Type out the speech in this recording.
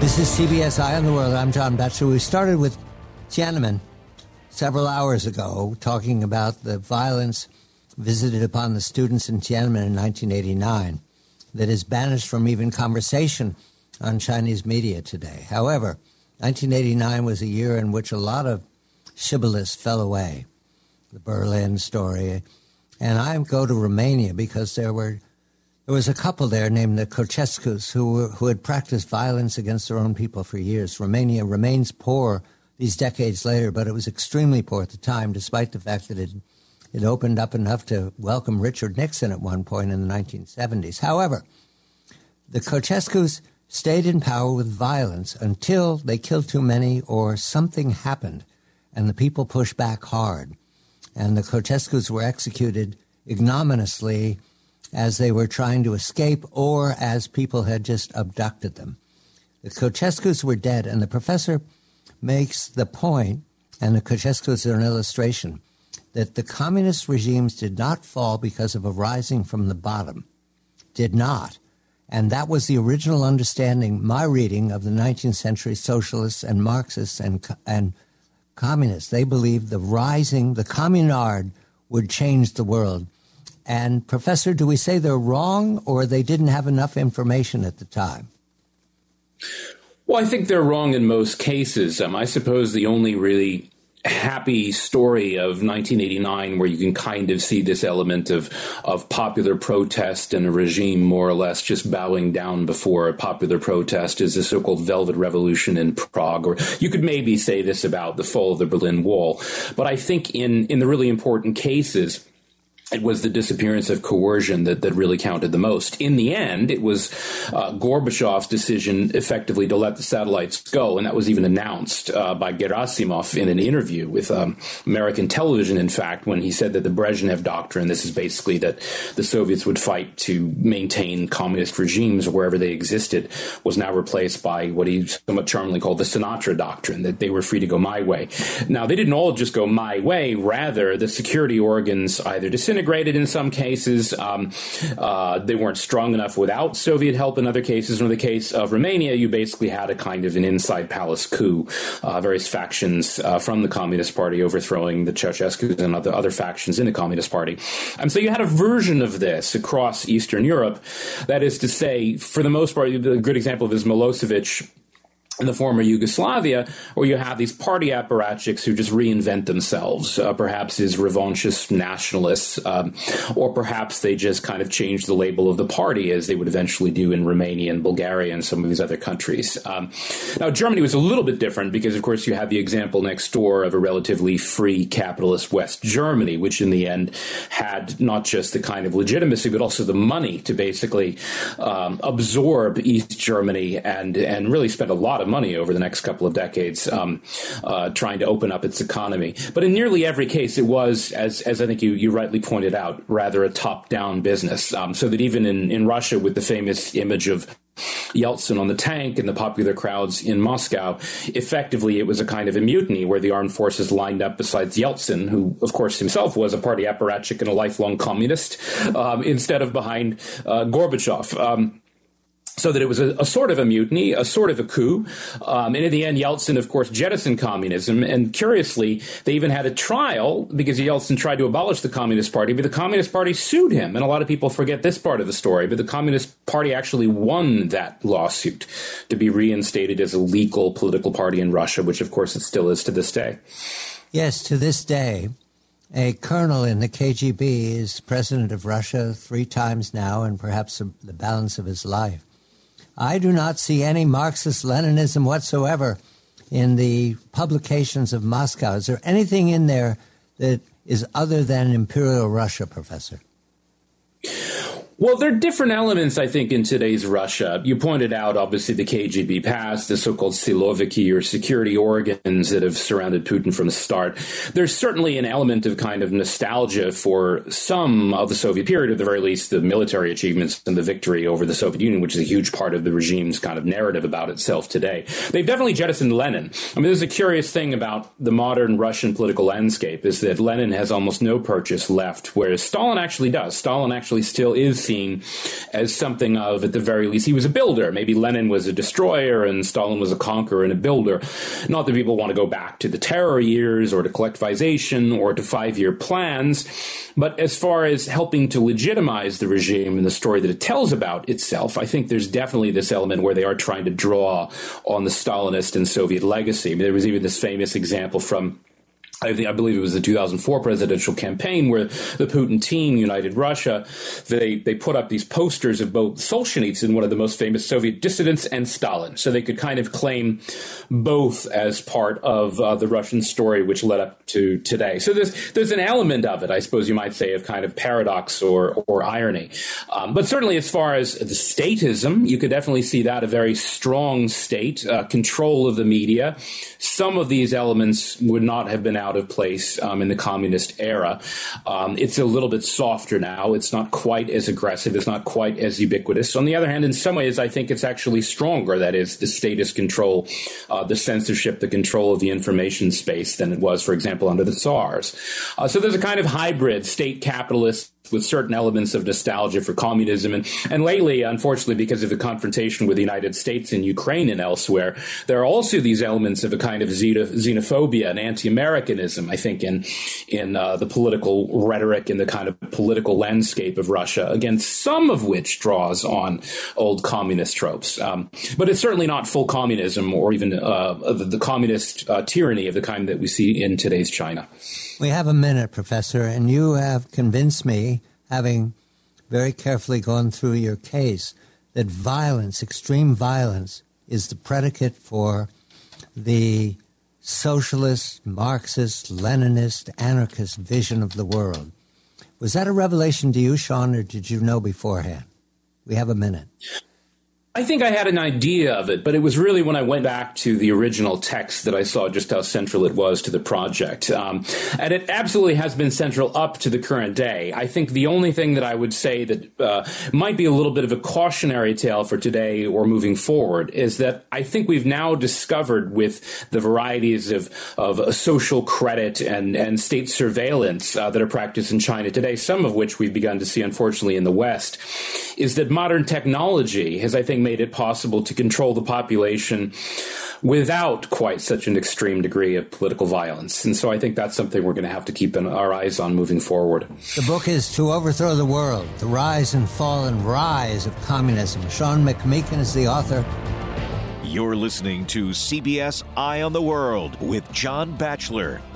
This is CBS Eye on the World. I'm John Batchelor. We started with Tiananmen several hours ago, talking about the violence visited upon the students in Tiananmen in 1989 that is banished from even conversation on Chinese media today. However, 1989 was a year in which a lot of shibboleths fell away. The Berlin story. And I go to Romania because there was a couple there named the Ceausescus who had practiced violence against their own people for years. Romania remains poor these decades later, but it was extremely poor at the time, despite the fact that it opened up enough to welcome Richard Nixon at one point in the 1970s. However, the Ceausescus stayed in power with violence until they killed too many or something happened, and the people pushed back hard. And the Ceausescus were executed ignominiously as they were trying to escape or as people had just abducted them. The Ceausescus were dead, and the professor makes the point, and the Ceausescus are an illustration, that the communist regimes did not fall because of a rising from the bottom. Did not. And that was the original understanding, my reading, of the 19th century socialists and Marxists and communists. They believed the communard would change the world. And, Professor, do we say they're wrong or they didn't have enough information at the time? Well, I think they're wrong in most cases. I suppose the only really happy story of 1989 where you can kind of see this element of popular protest and a regime more or less just bowing down before a popular protest is the so-called Velvet Revolution in Prague. Or you could maybe say this about the fall of the Berlin Wall. But I think in the really important cases, it was the disappearance of coercion that really counted the most. In the end, it was Gorbachev's decision effectively to let the satellites go, and that was even announced by Gerasimov in an interview with American television, in fact, when he said that the Brezhnev Doctrine, this is basically that the Soviets would fight to maintain communist regimes wherever they existed, was now replaced by what he somewhat charmingly called the Sinatra Doctrine, that they were free to go my way. Now, they didn't all just go my way. Rather, the security organs either disintegrated in some cases. They weren't strong enough without Soviet help in other cases. In the case of Romania, you basically had a kind of an inside palace coup, various factions from the Communist Party overthrowing the Ceausescu and other factions in the Communist Party. And so you had a version of this across Eastern Europe. That is to say, for the most part, a good example of this is Milosevic in the former Yugoslavia, where you have these party apparatchiks who just reinvent themselves, perhaps as revanchist nationalists, or perhaps they just kind of change the label of the party, as they would eventually do in Romania and Bulgaria and some of these other countries. Now, Germany was a little bit different because, of course, you had the example next door of a relatively free capitalist West Germany, which in the end had not just the kind of legitimacy, but also the money to basically absorb East Germany and really spend a lot of money over the next couple of decades trying to open up its economy. But in nearly every case, it was, as I think you rightly pointed out, rather a top-down business. So that even in Russia, with the famous image of Yeltsin on the tank and the popular crowds in Moscow, effectively it was a kind of a mutiny where the armed forces lined up besides Yeltsin, who, of course, himself was a party apparatchik and a lifelong communist, instead of behind Gorbachev. So that it was a sort of a mutiny, a sort of a coup. And in the end, Yeltsin, of course, jettisoned communism. And curiously, they even had a trial because Yeltsin tried to abolish the Communist Party, but the Communist Party sued him. And a lot of people forget this part of the story, but the Communist Party actually won that lawsuit to be reinstated as a legal political party in Russia, which, of course, it still is to this day. Yes, to this day. A colonel in the KGB is president of Russia 3 times now and perhaps the balance of his life. I do not see any Marxist-Leninism whatsoever in the publications of Moscow. Is there anything in there that is other than Imperial Russia, Professor? Well, there are different elements, I think, in today's Russia. You pointed out, obviously, the KGB past, the so-called Siloviki or security organs that have surrounded Putin from the start. There's certainly an element of kind of nostalgia for some of the Soviet period, at the very least, the military achievements and the victory over the Soviet Union, which is a huge part of the regime's kind of narrative about itself today. They've definitely jettisoned Lenin. I mean, there's a curious thing about the modern Russian political landscape is that Lenin has almost no purchase left, whereas Stalin actually does. Stalin actually still is seen as something of, at the very least, he was a builder. Maybe Lenin was a destroyer and Stalin was a conqueror and a builder. Not that people want to go back to the terror years or to collectivization or to 5-year plans, but as far as helping to legitimize the regime and the story that it tells about itself, I think there's definitely this element where they are trying to draw on the Stalinist and Soviet legacy. I mean, there was even this famous example from, I believe it was the 2004 presidential campaign where the Putin team, United Russia, they put up these posters of both Solzhenitsyn, one of the most famous Soviet dissidents, and Stalin. So they could kind of claim both as part of the Russian story, which led up to today. So there's an element of it, I suppose you might say, of kind of paradox or irony. But certainly as far as the statism, you could definitely see that, a very strong state, control of the media. Some of these elements would not have been out of place in the communist era. It's a little bit softer now. It's not quite as aggressive. It's not quite as ubiquitous. On the other hand, in some ways, I think it's actually stronger. That is, the statist control, the censorship, the control of the information space than it was, for example, under the Tsars. So there's a kind of hybrid state capitalist with certain elements of nostalgia for communism. And lately, unfortunately, because of the confrontation with the United States in Ukraine and elsewhere, there are also these elements of a kind of xenophobia and anti-Americanism, I think, in the political rhetoric and the kind of political landscape of Russia, again, some of which draws on old communist tropes. But it's certainly not full communism or even the communist tyranny of the kind that we see in today's China. We have a minute, Professor, and you have convinced me, having very carefully gone through your case, that violence, extreme violence, is the predicate for the socialist, Marxist, Leninist, anarchist vision of the world. Was that a revelation to you, Sean, or did you know beforehand? We have a minute. I think I had an idea of it, but it was really when I went back to the original text that I saw just how central it was to the project. And it absolutely has been central up to the current day. I think the only thing that I would say that might be a little bit of a cautionary tale for today or moving forward is that I think we've now discovered, with the varieties of social credit and state surveillance that are practiced in China today, some of which we've begun to see, unfortunately, in the West, is that modern technology has, I think, made it possible to control the population without quite such an extreme degree of political violence. And so I think that's something we're going to have to keep our eyes on moving forward. The book is To Overthrow the World, The Rise and Fall and Rise of Communism. Sean McMeekin is the author. You're listening to CBS Eye on the World with John Batchelor.